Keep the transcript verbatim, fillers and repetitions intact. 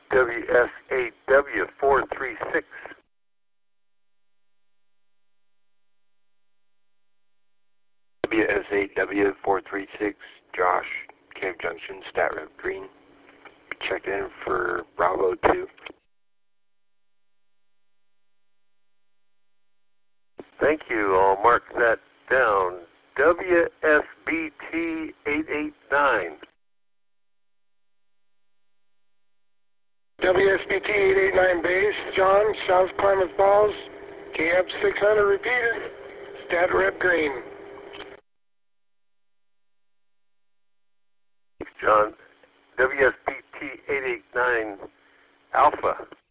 W S eight W four three six. W S eight W four three six, Josh, Cave Junction, Stat Rep Green. Check in for Bravo two. Thank you. I'll mark that down. W S B T eight eight nine. W S B T eight eight nine base, John, South Klamath Falls, K F six hundred repeated, Stat Rep Green. John, W S B T eight eight nine Alpha.